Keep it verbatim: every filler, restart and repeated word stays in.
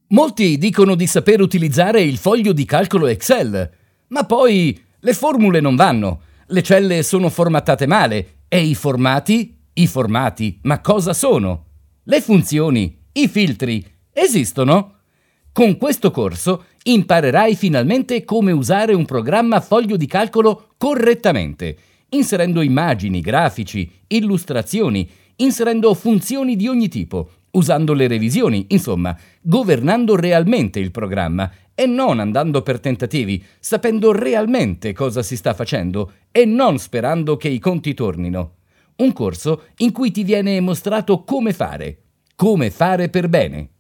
Molti dicono di saper utilizzare il foglio di calcolo Excel, ma poi le formule non vanno, le celle sono formattate male e i formati? I formati, ma cosa sono? Le funzioni, i filtri, esistono? Con questo corso imparerai finalmente come usare un programma foglio di calcolo correttamente, inserendo immagini, grafici, illustrazioni, inserendo funzioni di ogni tipo, usando le revisioni, insomma, governando realmente il programma e non andando per tentativi, sapendo realmente cosa si sta facendo e non sperando che i conti tornino. Un corso in cui ti viene mostrato come fare, come fare per bene.